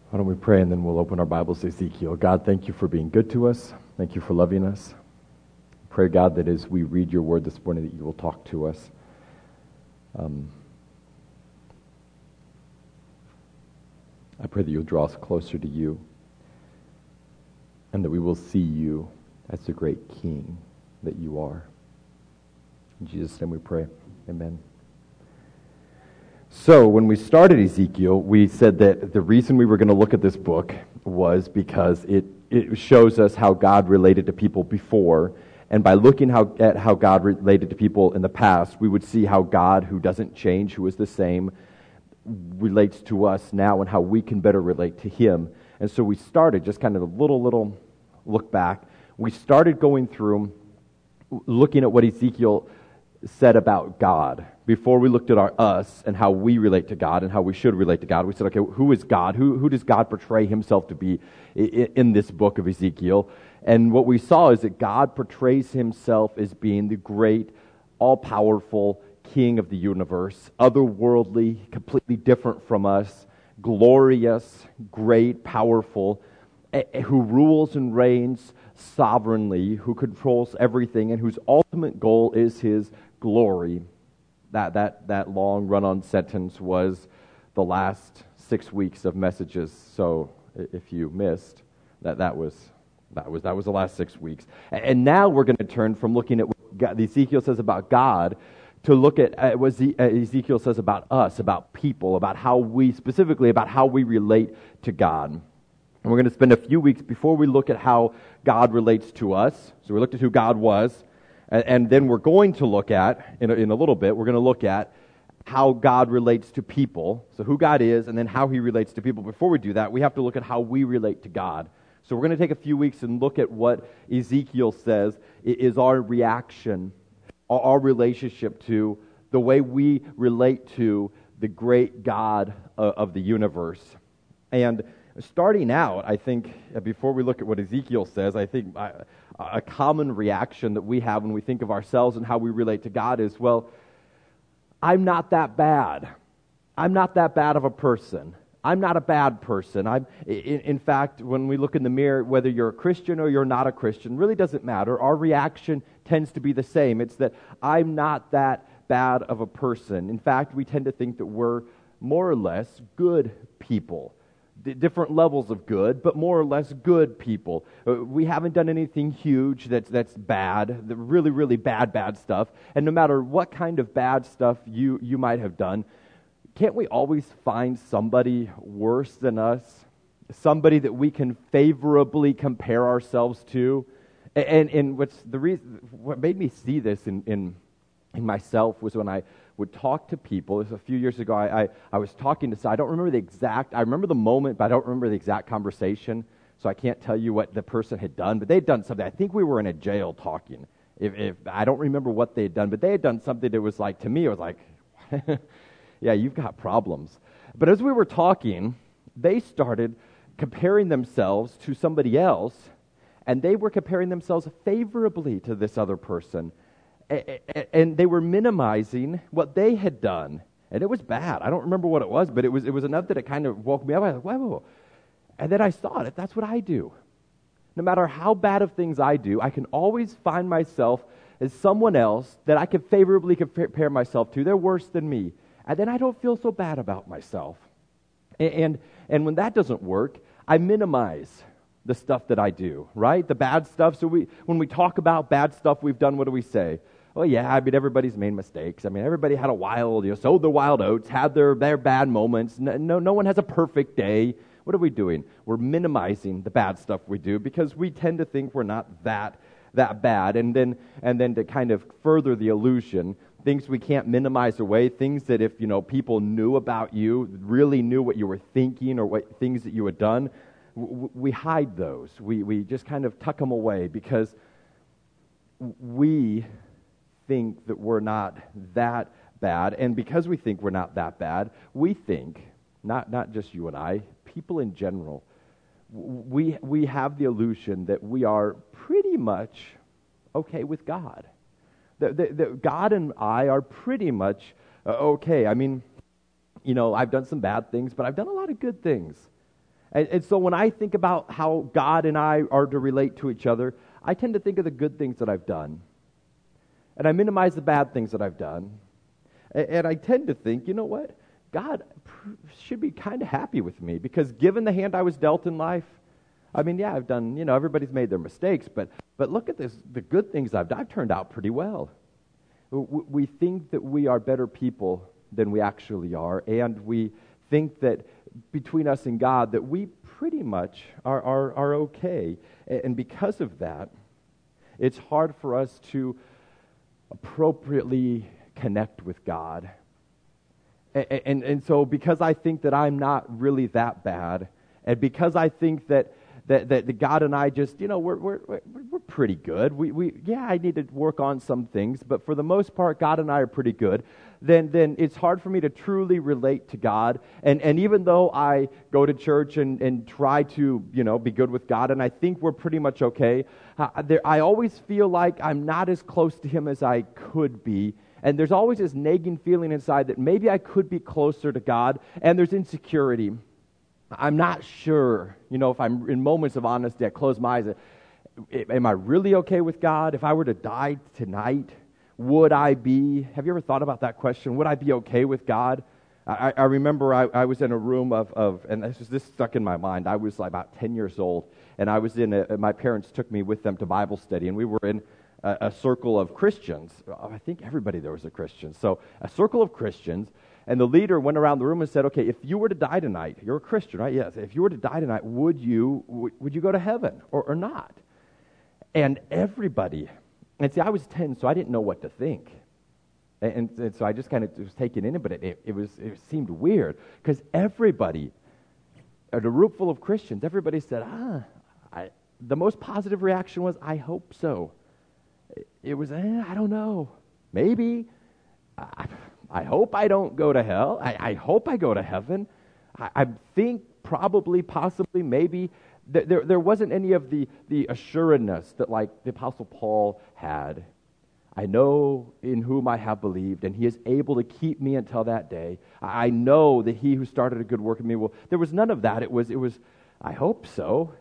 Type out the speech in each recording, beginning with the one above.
Why don't we pray and then we'll open our Bibles to Ezekiel. God, thank you for being good to us. Thank you for loving us. Pray, God, that as we read your word this morning that you will talk to us. I pray that you'll draw us closer to you and that we will see you as the great King that you are. In Jesus' name we pray. Amen. So when we started Ezekiel, we said that the reason we were going to look at this book was because it shows us how God related to people before, and by looking at how God related to people in the past, we would see how God, who doesn't change, who is the same, relates to us now and how we can better relate to him. And so we started just kind of a little look back. We started going through looking at what Ezekiel said about God. Before we looked at us and how we relate to God and how we should relate to God, we said, okay, who is God? Who does God portray himself to be in this book of Ezekiel? And what we saw is that God portrays himself as being the great, all-powerful King of the universe, otherworldly, completely different from us, glorious, great, powerful, who rules and reigns sovereignly, who controls everything, and whose ultimate goal is his glory. That long run-on sentence was the last 6 weeks of messages. So if you missed, that was the last 6 weeks. And now we're going to turn from looking at what Ezekiel says about God to look at what Ezekiel says about us, about people, about how we relate to God. And we're going to spend a few weeks before we look at how God relates to us. So we looked at who God was. And then we're going to look at, in a little bit, we're going to look at how God relates to people. So who God is, and then how he relates to people. Before we do that, we have to look at how we relate to God. So we're going to take a few weeks and look at what Ezekiel says is our reaction, our relationship to the way we relate to the great God of the universe. And starting out, I think, before we look at what Ezekiel says, I think a common reaction that we have when we think of ourselves and how we relate to God is, well, I'm not that bad. I'm not that bad of a person. I'm not a bad person. In fact, when we look in the mirror, whether you're a Christian or you're not a Christian, really doesn't matter. Our reaction tends to be the same. It's that I'm not that bad of a person. In fact, we tend to think that we're more or less good people. Different levels of good, but more or less good people. We haven't done anything huge that's bad, the really, really bad stuff. And no matter what kind of bad stuff you might have done, can't we always find somebody worse than us? Somebody that we can favorably compare ourselves to? And what made me see this in myself was when I would talk to people. This was a few years ago. I was talking to, I don't remember I remember the moment, but I don't remember the exact conversation, so I can't tell you what the person had done, but they'd done something. I think we were in a jail talking. If I don't remember what they had done, but they had done something that was like, to me, it was like, yeah, you've got problems. But as we were talking, they started comparing themselves to somebody else, and they were comparing themselves favorably to this other person. And they were minimizing what they had done. And it was bad. I don't remember what it was, but it was enough that it kind of woke me up. I was like, whoa. And then I saw it. That's what I do. No matter how bad of things I do, I can always find myself as someone else that I can favorably compare myself to. They're worse than me. And then I don't feel so bad about myself. And when that doesn't work, I minimize the stuff that I do, right? The bad stuff. So when we talk about bad stuff we've done, what do we say? Well, yeah, I mean, everybody's made mistakes. I mean, everybody had sowed their wild oats, had their bad moments. No one has a perfect day. What are we doing? We're minimizing the bad stuff we do because we tend to think we're not that bad. And then to kind of further the illusion, things we can't minimize away, things that if, people knew about you, really knew what you were thinking or what things that you had done, we hide those. We just kind of tuck them away because we think that we're not that bad, and because we think we're not that bad, we think, not just you and I, people in general, we have the illusion that we are pretty much okay with God. That God and I are pretty much okay. I mean, I've done some bad things, but I've done a lot of good things. And so when I think about how God and I are to relate to each other, I tend to think of the good things that I've done. And I minimize the bad things that I've done. And I tend to think, you know what? God should be kind of happy with me, because given the hand I was dealt in life, I mean, yeah, I've done, everybody's made their mistakes, but look at this, the good things I've done. I've turned out pretty well. We think that we are better people than we actually are, and we think that between us and God that we pretty much are okay. And because of that, it's hard for us to appropriately connect with God. And so because I think that I'm not really that bad, and because I think that God and I just, we're pretty good. I need to work on some things, but for the most part, God and I are pretty good. Then it's hard for me to truly relate to God. And even though I go to church and try to, be good with God, and I think we're pretty much okay, I always feel like I'm not as close to Him as I could be. And there's always this nagging feeling inside that maybe I could be closer to God, and there's insecurity. I'm not sure, if I'm in moments of honesty, I close my eyes. Am I really okay with God? If I were to die tonight, would I be? Have you ever thought about that question? Would I be okay with God? I remember I was in a room of and this stuck in my mind. I was like about 10 years old, and I was my parents took me with them to Bible study, and we were in a circle of Christians. I think everybody there was a Christian. So a circle of Christians, and the leader went around the room and said, okay, if you were to die tonight, you're a Christian, right? Yes. If you were to die tonight, would you go to heaven or not? And everybody, and see, I was 10, so I didn't know what to think. And so I just kind of was taken in it, but it seemed weird, because everybody, at a room full of Christians, everybody said, the most positive reaction was, I hope so. It was, I don't know, maybe. I hope I don't go to hell. I hope I go to heaven. I think probably, possibly, maybe. There wasn't any of the assuredness that like the Apostle Paul had. I know in whom I have believed, and He is able to keep me until that day. I know that He who started a good work in me will. There was none of that. It was. I hope so.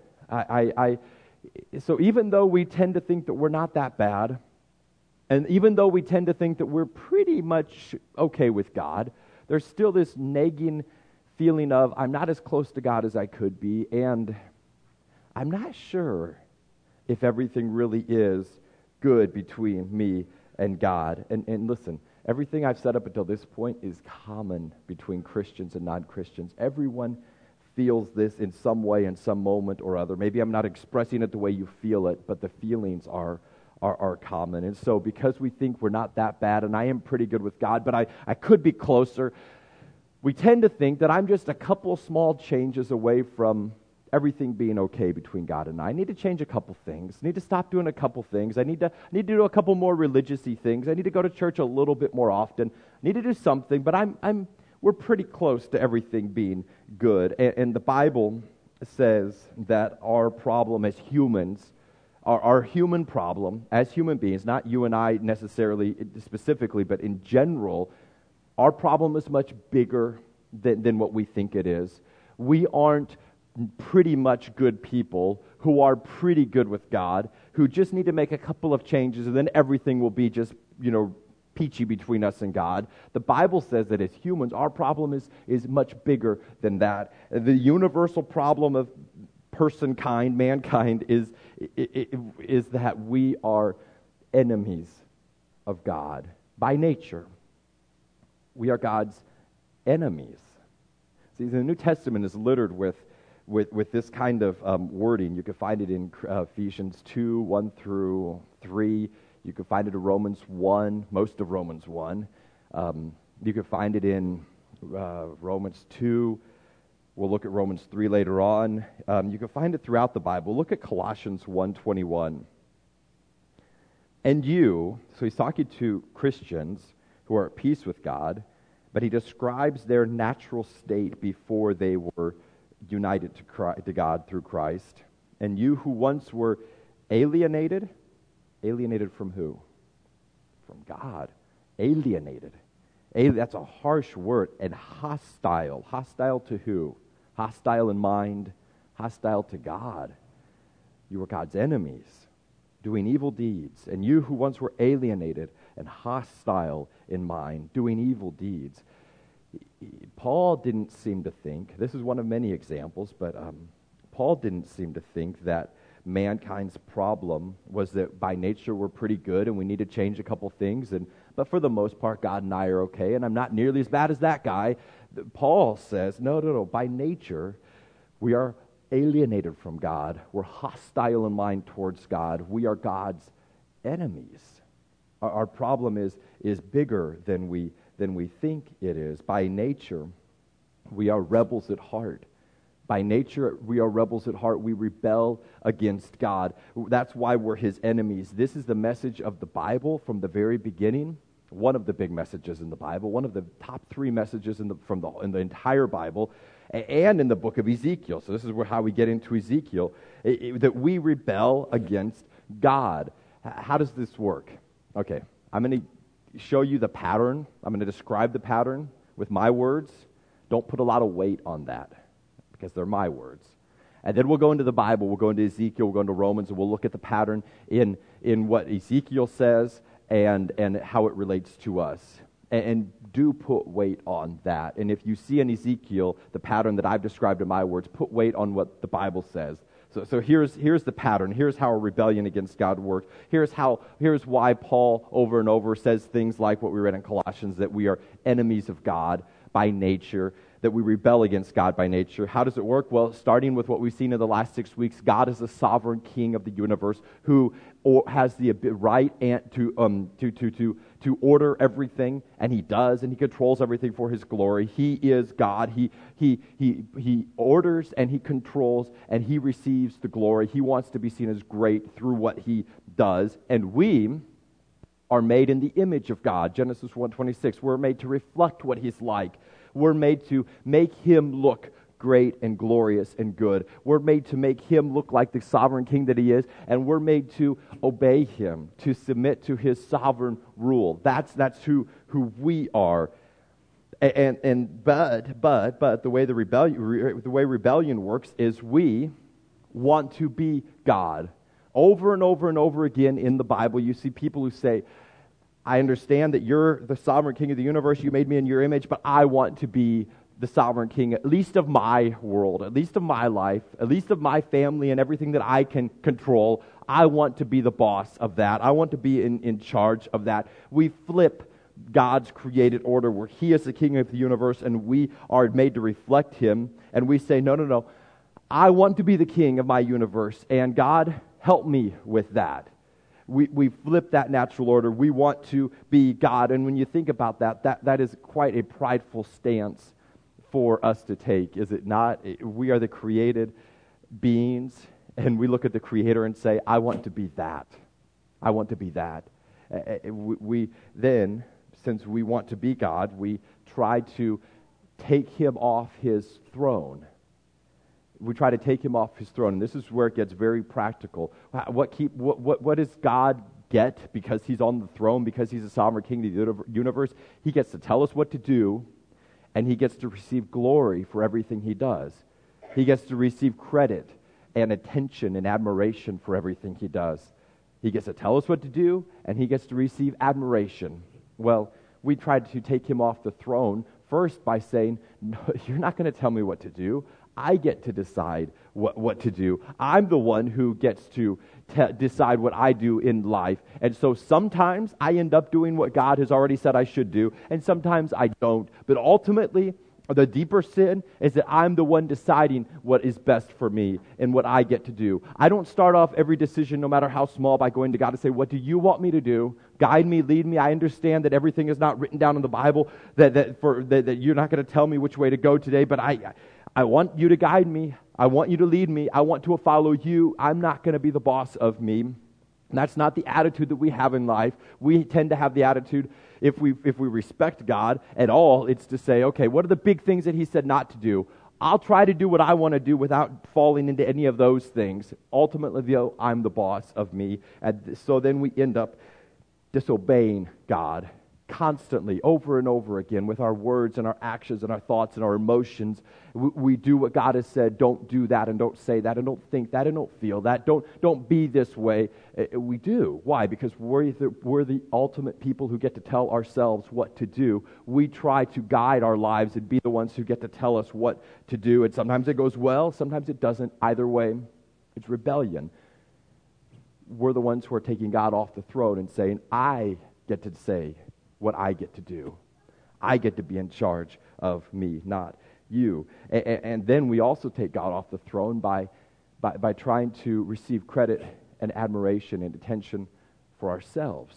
So even though we tend to think that we're not that bad, and even though we tend to think that we're pretty much okay with God, there's still this nagging feeling of, I'm not as close to God as I could be, and I'm not sure if everything really is good between me and God. And listen, everything I've said up until this point is common between Christians and non-Christians. Everyone feels this in some way, in some moment or other. Maybe I'm not expressing it the way you feel it, but the feelings are common. And so because we think we're not that bad, and I am pretty good with God, but I could be closer, we tend to think that I'm just a couple small changes away from everything being okay between God and I. I need to change a couple things. I need to stop doing a couple things. I need to do a couple more religious-y things. I need to go to church a little bit more often. I need to do something, but we're pretty close to everything being good. And the Bible says that our problem as humans, our human problem as human beings, not you and I necessarily specifically, but in general, our problem is much bigger than what we think it is. We aren't pretty much good people who are pretty good with God, who just need to make a couple of changes, and then everything will be just, peachy between us and God. The Bible says that as humans, our problem is much bigger than that. The universal problem of mankind, is that we are enemies of God by nature. We are God's enemies. See, the New Testament is littered with this kind of wording. You can find it in Ephesians 2, 1 through 3. You can find it in Romans 1, most of Romans 1. You can find it in Romans 2. We'll look at Romans 3 later on. You can find it throughout the Bible. Look at Colossians 1:21. And you, so he's talking to Christians who are at peace with God, but he describes their natural state before they were united to God through Christ. And you who once were alienated from who? From God. Alienated. That's a harsh word. And hostile. Hostile to who? Hostile in mind, hostile to God. You were God's enemies, doing evil deeds. And you who once were alienated and hostile in mind, doing evil deeds. Paul didn't seem to think, this is one of many examples, but Paul didn't seem to think that mankind's problem was that by nature we're pretty good and we need to change a couple things, but for the most part God and I are okay, and I'm not nearly as bad as that guy. Paul says, no, by nature we are alienated from God, we're hostile in mind towards God, we are God's enemies. Our problem is bigger than we think it is. By nature we are rebels at heart. By nature, we are rebels at heart. We rebel against God. That's why we're His enemies. This is the message of the Bible from the very beginning. One of the big messages in the Bible. One of the top 3 messages in the entire Bible, and in the book of Ezekiel. So this is how we get into Ezekiel, that we rebel against God. How does this work? Okay, I'm going to show you the pattern. I'm going to describe the pattern with my words. Don't put a lot of weight on that, because they're my words. And then we'll go into the Bible, we'll go into Ezekiel, we'll go into Romans, and we'll look at the pattern in what Ezekiel says and how it relates to us. And do put weight on that. And if you see in Ezekiel the pattern that I've described in my words, put weight on what the Bible says. So here's the pattern. Here's how a rebellion against God works. Here's why Paul over and over says things like what we read in Colossians, that we are enemies of God by nature, that we rebel against God by nature. How does it work? Well, starting with what we've seen in the last 6 weeks, God is the sovereign king of the universe who has the right to order everything, and He does, and He controls everything for His glory. He is God. He orders and He controls, and He receives the glory. He wants to be seen as great through what He does, and we are made in the image of God. Genesis 1:26. We're made to reflect what He's like. We're made to make Him look great and glorious and good. We're made to make Him look like the sovereign king that He is, and we're made to obey Him, to submit to His sovereign rule. That's who we are. But the way rebellion works is we want to be God. Over and over and over again in the Bible, you see people who say, I understand that you're the sovereign king of the universe, you made me in your image, but I want to be the sovereign king, at least of my world, at least of my life, at least of my family and everything that I can control. I want to be the boss of that. I want to be in charge of that. We flip God's created order where He is the king of the universe and we are made to reflect Him, and we say, no, I want to be the king of my universe, and God, help me with that. We flip that natural order. We want to be God. And when you think about that is quite a prideful stance for us to take, is it not? We are the created beings, and we look at the Creator and say, I want to be that. I want to be that. We then, since we want to be God, we try to take Him off His throne. We try to take Him off His throne, and this is where it gets very practical. What does God get because He's on the throne, because He's a sovereign king of the universe? He gets to tell us what to do, and He gets to receive glory for everything He does. He gets to receive credit and attention and admiration for everything He does. He gets to tell us what to do, and He gets to receive admiration. Well, we tried to take Him off the throne first by saying, no, you're not going to tell me what to do. I get to decide what to do. I'm the one who gets to decide what I do in life. And so sometimes I end up doing what God has already said I should do, and sometimes I don't. But ultimately, the deeper sin is that I'm the one deciding what is best for me and what I get to do. I don't start off every decision, no matter how small, by going to God and say, what do you want me to do? Guide me, lead me. I understand that everything is not written down in the Bible, that you're not going to tell me which way to go today, but I want you to guide me. I want you to lead me. I want to follow you. I'm not going to be the boss of me. And that's not the attitude that we have in life. We tend to have the attitude, if we respect God at all, it's to say, okay, what are the big things that He said not to do? I'll try to do what I want to do without falling into any of those things. Ultimately, though, I'm the boss of me. And so then we end up disobeying God. constantly, over and over again, with our words and our actions and our thoughts and our emotions, we do what God has said. Don't do that, and don't say that, and don't think that, and don't feel that. Don't be this way. We do. Why? Because we're the ultimate people who get to tell ourselves what to do. We try to guide our lives and be the ones who get to tell us what to do. And sometimes it goes well, sometimes it doesn't. Either way, it's rebellion. We're the ones who are taking God off the throne and saying, I get to say what I get to do. I get to be in charge of me, not you. And then we also take God off the throne by trying to receive credit and admiration and attention for ourselves.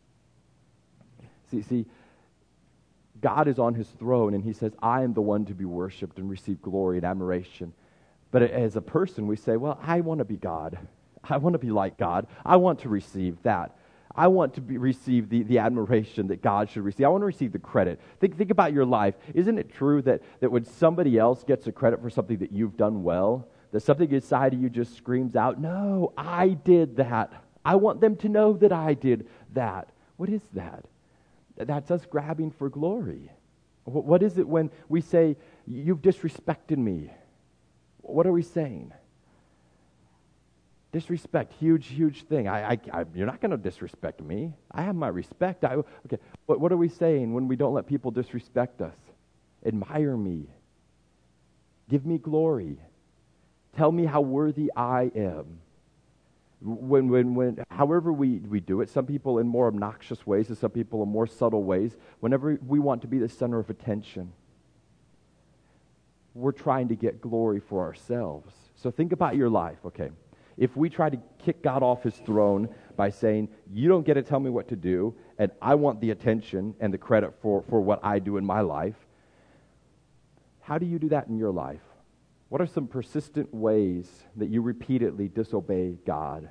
See, God is on his throne, and he says, I am the one to be worshipped and receive glory and admiration. But as a person, we say, well, I want to be God. I want to be like God. I want to receive that. I want to receive the admiration that God should receive. I want to receive the credit. Think about your life. Isn't it true that when somebody else gets the credit for something that you've done well, that something inside of you just screams out, no, I did that. I want them to know that I did that. What is that? That's us grabbing for glory. What is it when we say, you've disrespected me? What are we saying? Disrespect, huge thing. You're not going to disrespect me. I have my respect. Okay, but what are we saying when we don't let people disrespect us? Admire me. Give me glory. Tell me how worthy I am. However we do it, some people in more obnoxious ways and some people in more subtle ways, whenever we want to be the center of attention, we're trying to get glory for ourselves. So think about your life, okay? If we try to kick God off his throne by saying, you don't get to tell me what to do, and I want the attention and the credit for what I do in my life, how do you do that in your life? What are some persistent ways that you repeatedly disobey God?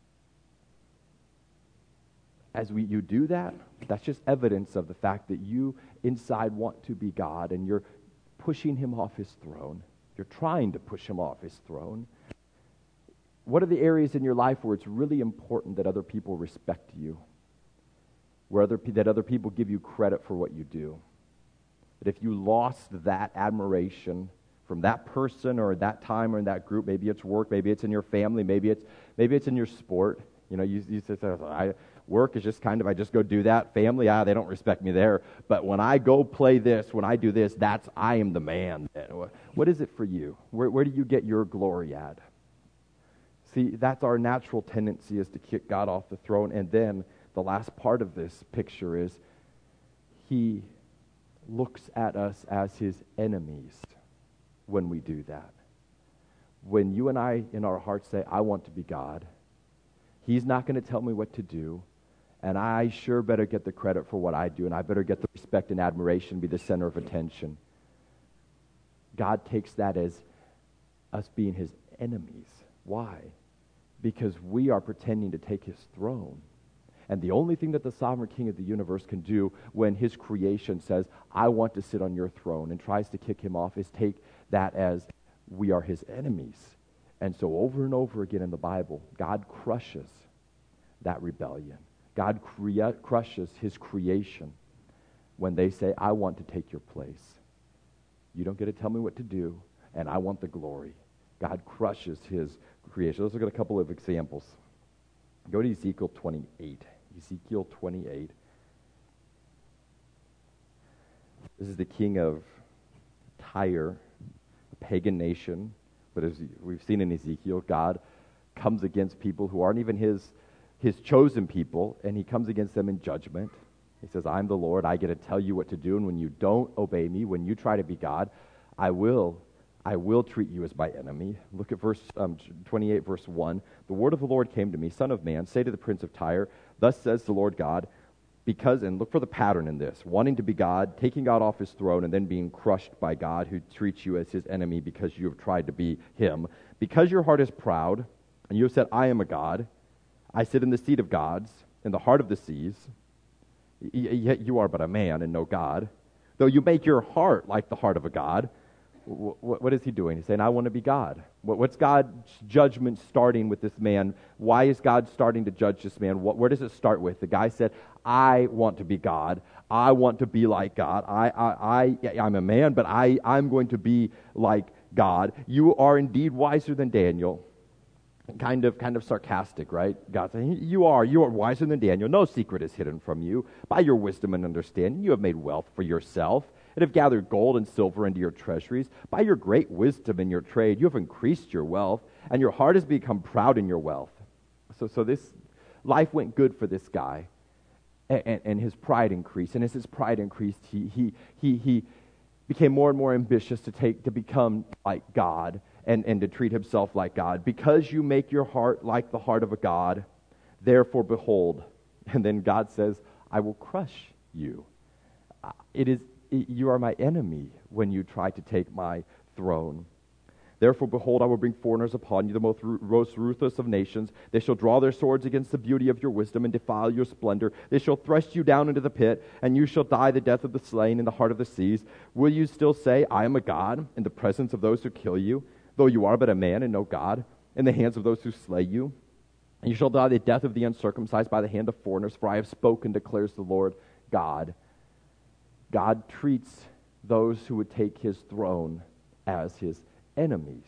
As you do that, that's just evidence of the fact that you inside want to be God, and you're pushing him off his throne. You're trying to push him off his throne. What are the areas in your life where it's really important that other people respect you? That other people give you credit for what you do? That if you lost that admiration from that person or that time or in that group, maybe it's work, maybe it's in your family, maybe it's in your sport. You know, you say, work is just kind of, I just go do that. Family, they don't respect me there. But when I go play this, when I do this, I am the man. What is it for you? Where do you get your glory at? See, that's our natural tendency, is to kick God off the throne. And then the last part of this picture is he looks at us as his enemies when we do that. When you and I in our hearts say, I want to be God, he's not going to tell me what to do, and I sure better get the credit for what I do, and I better get the respect and admiration, be the center of attention. God takes that as us being his enemies. Why? Because we are pretending to take his throne. And the only thing that the sovereign king of the universe can do when his creation says, I want to sit on your throne, and tries to kick him off, is take that as we are his enemies. And so over and over again in the Bible, God crushes that rebellion. God crushes his creation when they say, I want to take your place. You don't get to tell me what to do, and I want the glory. God crushes his creation. Let's look at a couple of examples. Go to Ezekiel 28. Ezekiel 28. This is the king of Tyre, a pagan nation. But as we've seen in Ezekiel, God comes against people who aren't even his chosen people, and he comes against them in judgment. He says, I'm the Lord. I get to tell you what to do, and when you don't obey me, when you try to be God, I will treat you as my enemy. Look at verse 28, verse 1. The word of the Lord came to me, Son of man, say to the prince of Tyre, thus says the Lord God, because, and look for the pattern in this, wanting to be God, taking God off his throne, and then being crushed by God, who treats you as his enemy because you have tried to be him. Because your heart is proud, and you have said, I am a God, I sit in the seat of gods, in the heart of the seas, yet you are but a man and no God. Though you make your heart like the heart of a God, What is he doing? He's saying, I want to be God. What's God's judgment starting with this man? Why is God starting to judge this man? Where does it start with? The guy said, I want to be God. I want to be like God. I'm a man, but I'm going to be like God. You are indeed wiser than Daniel. Kind of sarcastic, right? God saying, you are wiser than Daniel. No secret is hidden from you. By your wisdom and understanding, you have made wealth for yourself and have gathered gold and silver into your treasuries. By your great wisdom in your trade, you have increased your wealth, and your heart has become proud in your wealth. So this life went good for this guy, and his pride increased. And as his pride increased, he became more and more ambitious to become like God and to treat himself like God. Because you make your heart like the heart of a God, therefore behold. And then God says, I will crush you. You are my enemy when you try to take my throne. Therefore, behold, I will bring foreigners upon you, the most ruthless of nations. They shall draw their swords against the beauty of your wisdom and defile your splendor. They shall thrust you down into the pit, and you shall die the death of the slain in the heart of the seas. Will you still say, I am a god, in the presence of those who kill you, though you are but a man and no God, in the hands of those who slay you? And you shall die the death of the uncircumcised by the hand of foreigners, for I have spoken, declares the Lord God. God treats those who would take his throne as his enemies.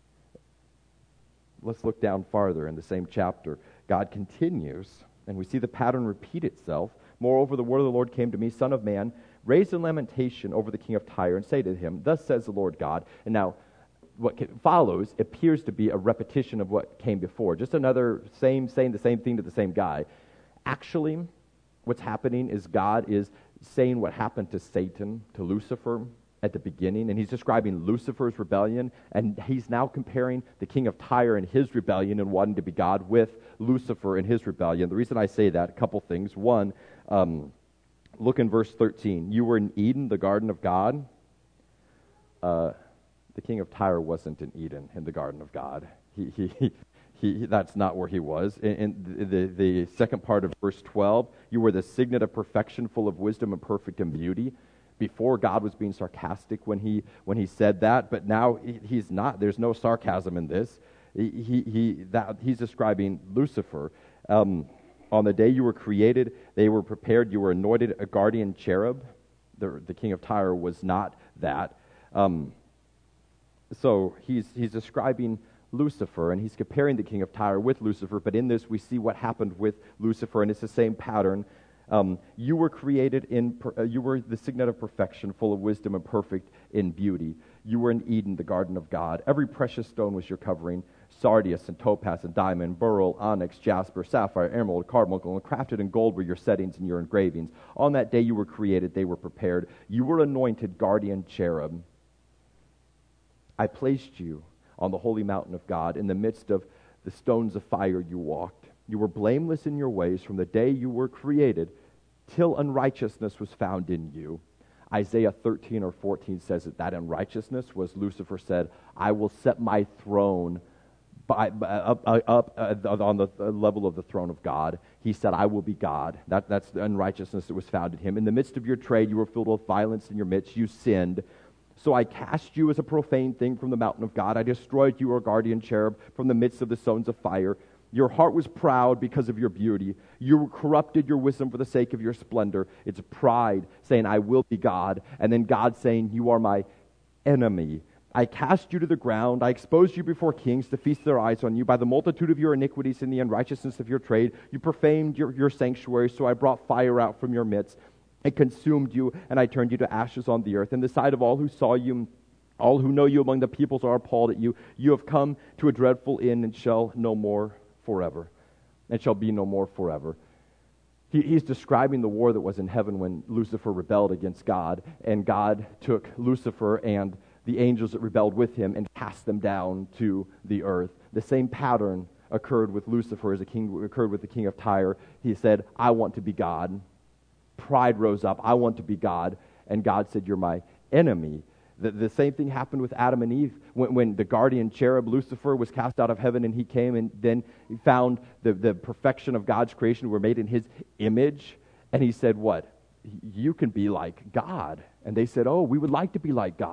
Let's look down farther in the same chapter. God continues, and we see the pattern repeat itself. Moreover, the word of the Lord came to me, Son of man, raise a lamentation over the king of Tyre, and say to him, Thus says the Lord God. And now, what follows appears to be a repetition of what came before. Just another saying the same thing to the same guy. Actually, what's happening is God is saying what happened to Satan, to Lucifer at the beginning, and he's describing Lucifer's rebellion, and he's now comparing the king of Tyre and his rebellion and wanting to be God with Lucifer and his rebellion. The reason I say that, a couple things. One, look in verse 13. You were in Eden, the garden of God. The king of Tyre wasn't in Eden, in the garden of God. That's not where he was. In the second part of verse 12, you were the signet of perfection, full of wisdom and perfect in beauty. Before, God was being sarcastic when he said that, but now he's not. There's no sarcasm in this. He's describing Lucifer. On the day you were created, they were prepared. You were anointed a guardian cherub. The king of Tyre was not that. So he's describing Lucifer, and he's comparing the king of Tyre with Lucifer, but in this we see what happened with Lucifer, and it's the same pattern. You were created you were the signet of perfection, full of wisdom and perfect in beauty. You were in Eden, the garden of God. Every precious stone was your covering, sardius and topaz and diamond, beryl, onyx, jasper, sapphire, emerald, carbuncle, and crafted in gold were your settings and your engravings. On that day you were created, they were prepared. You were anointed guardian cherub. I placed you on the holy mountain of God. In the midst of the stones of fire you walked. You were blameless in your ways from the day you were created till unrighteousness was found in you. Isaiah 13 or 14 says that unrighteousness was Lucifer said, I will set my throne up on the level of the throne of God. He said, I will be God. That's the unrighteousness that was found in him. In the midst of your trade, you were filled with violence in your midst. You sinned. So I cast you as a profane thing from the mountain of God. I destroyed you, O guardian cherub, from the midst of the stones of fire. Your heart was proud because of your beauty. You corrupted your wisdom for the sake of your splendor. It's pride saying, I will be God. And then God saying, you are my enemy. I cast you to the ground. I exposed you before kings to feast their eyes on you. By the multitude of your iniquities and the unrighteousness of your trade, you profaned your sanctuary. So I brought fire out from your midst. It consumed you, and I turned you to ashes on the earth. In the sight of all who saw you, all who know you among the peoples are appalled at you. You have come to a dreadful end and shall no more forever. And shall be no more forever. He's describing the war that was in heaven when Lucifer rebelled against God, and God took Lucifer and the angels that rebelled with him and cast them down to the earth. The same pattern occurred with Lucifer as occurred with the king of Tyre. He said, I want to be God. Pride rose up. I want to be God. And God said, you're my enemy. The same thing happened with Adam and Eve. When the guardian cherub, Lucifer, was cast out of heaven and he came and then he found the perfection of God's creation were made in his image. And he said, what? You can be like God. And they said, oh, we would like to be like God.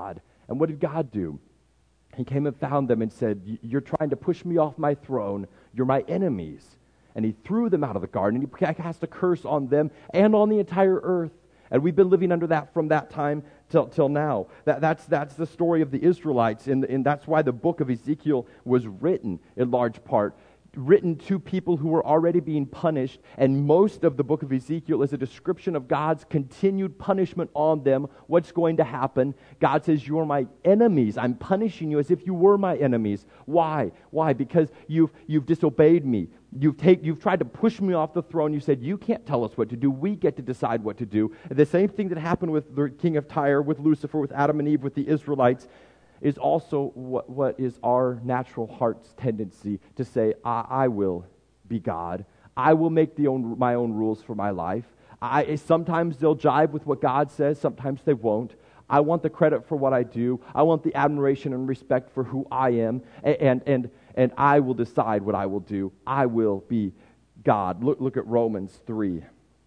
And what did God do? He came and found them and said, you're trying to push me off my throne. You're my enemies. And he threw them out of the garden, and he cast a curse on them and on the entire earth. And we've been living under that from that time till now. That's the story of the Israelites, and that's why the book of Ezekiel was written in large part. Written to people who were already being punished, and most of the book of Ezekiel is a description of God's continued punishment on them. What's going to happen? God says, you're my enemies. I'm punishing you as if you were my enemies. Why? Why? Because you've disobeyed me. You've tried to push me off the throne. You said, you can't tell us what to do. We get to decide what to do. The same thing that happened with the king of Tyre, with Lucifer, with Adam and Eve, with the Israelites, is also what is our natural heart's tendency to say, I will be God. I will make my own rules for my life. Sometimes they'll jive with what God says. Sometimes they won't. I want the credit for what I do. I want the admiration and respect for who I am. And I will decide what I will do. I will be God. Look at Romans 3.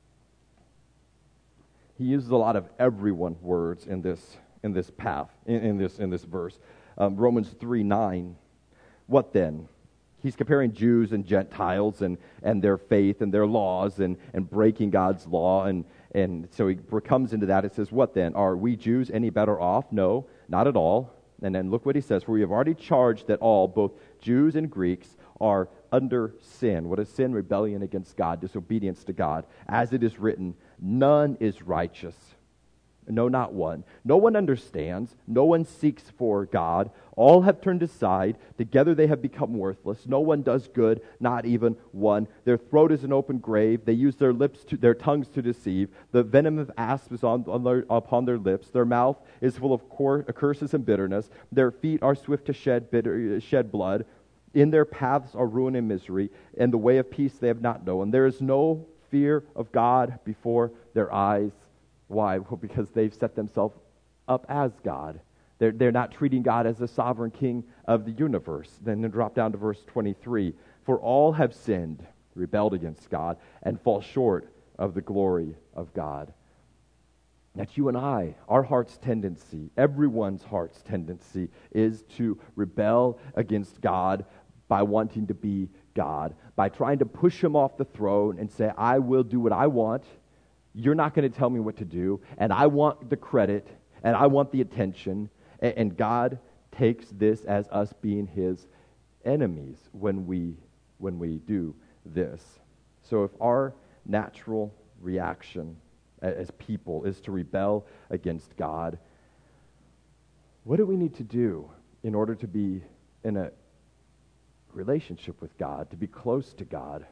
He uses a lot of everyone words in this path, in this verse. Romans 3:9. What then? He's comparing Jews and Gentiles and their faith and their laws and breaking God's law. And so he comes into that. It says, what then? Are we Jews any better off? No, not at all. And then look what he says. For we have already charged that all, both Jews and Greeks, are under sin. What is sin? Rebellion against God, disobedience to God. As it is written, none is righteous. No, not one. No one understands. No one seeks for God. All have turned aside. Together they have become worthless. No one does good, not even one. Their throat is an open grave. They use their tongues to deceive. The venom of asps is upon their lips. Their mouth is full of curses and bitterness. Their feet are swift to shed blood. In their paths are ruin and misery, and the way of peace they have not known. There is no fear of God before their eyes. Why? Well, because they've set themselves up as God. They're not treating God as the sovereign king of the universe. Then drop down to verse 23. For all have sinned, rebelled against God, and fall short of the glory of God. That's you and I. Our heart's tendency, everyone's heart's tendency, is to rebel against God by wanting to be God, by trying to push him off the throne and say, I will do what I want. You're not going to tell me what to do, and I want the credit, and I want the attention, and God takes this as us being his enemies when we do this. So if our natural reaction as people is to rebel against God, what do we need to do in order to be in a relationship with God, to be close to God?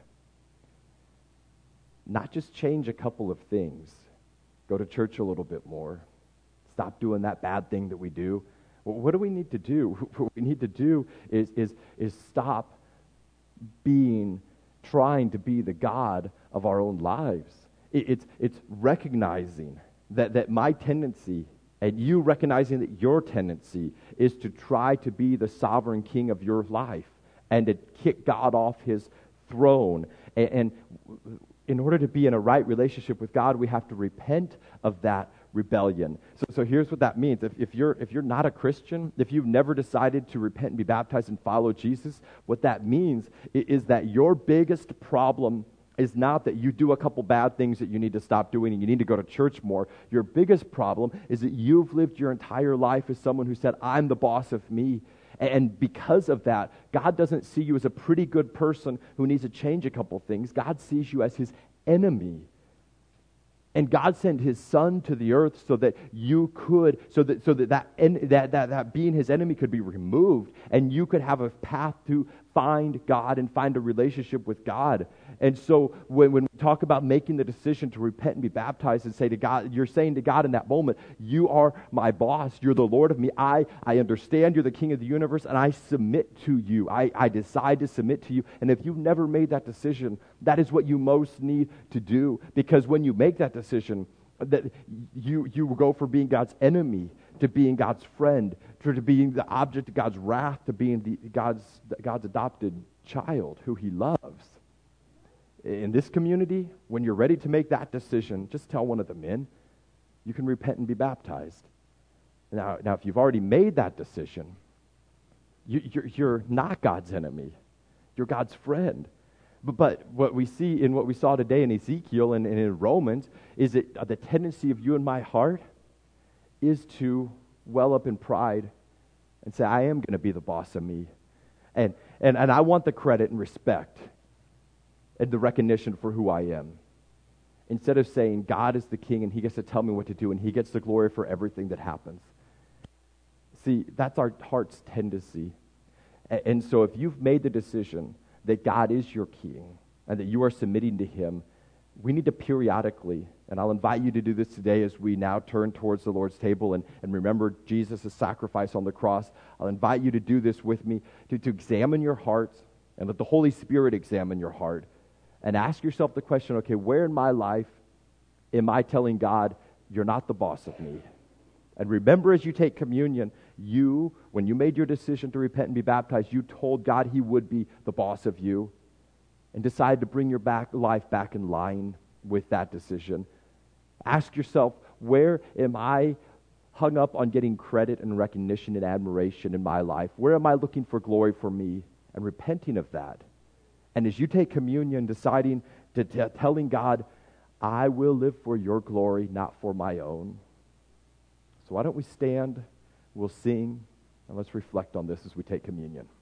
Not just change a couple of things. Go to church a little bit more. Stop doing that bad thing that we do. Well, what do we need to do? What we need to do is stop trying to be the God of our own lives. It's recognizing that my tendency, and you recognizing that your tendency, is to try to be the sovereign king of your life and to kick God off his throne. And in order to be in a right relationship with God, we have to repent of that rebellion. So here's what that means. If you're not a Christian, if you've never decided to repent and be baptized and follow Jesus, what that means is that your biggest problem is not that you do a couple bad things that you need to stop doing and you need to go to church more. Your biggest problem is that you've lived your entire life as someone who said, I'm the boss of me. And because of that, God doesn't see you as a pretty good person who needs to change a couple things. God sees you as his enemy. And God sent his son to the earth so that you could, that being his enemy could be removed, and you could have a path to find God and find a relationship with God. And so when we talk about making the decision to repent and be baptized and say to God, you're saying to God in that moment, you are my boss, you're the Lord of me, I understand you're the king of the universe, and I submit to you. I decide to submit to you. And if you've never made that decision, that is what you most need to do, because when you make that decision, that you will go from being God's enemy to being God's friend, to being the object of God's wrath, to being God's adopted child who he loves. In this community, when you're ready to make that decision, just tell one of the men, you can repent and be baptized. Now, if you've already made that decision, you're not God's enemy. You're God's friend. But what we see in what we saw today in Ezekiel and in Romans is that the tendency of you and my heart is to well up in pride and say, I am going to be the boss of me. And I want the credit and respect and the recognition for who I am. Instead of saying God is the king and he gets to tell me what to do and he gets the glory for everything that happens. See, that's our heart's tendency. And so if you've made the decision that God is your king and that you are submitting to him, we need to periodically, and I'll invite you to do this today as we now turn towards the Lord's table and remember Jesus' sacrifice on the cross. I'll invite you to do this with me, to examine your heart and let the Holy Spirit examine your heart and ask yourself the question, okay, where in my life am I telling God, you're not the boss of me? And remember, as you take communion, when you made your decision to repent and be baptized, you told God he would be the boss of you and decided to bring your life back in line with that decision. Ask yourself, where am I hung up on getting credit and recognition and admiration in my life? Where am I looking for glory for me and repenting of that? And as you take communion, deciding telling God, I will live for your glory, not for my own. So why don't we stand, we'll sing, and let's reflect on this as we take communion.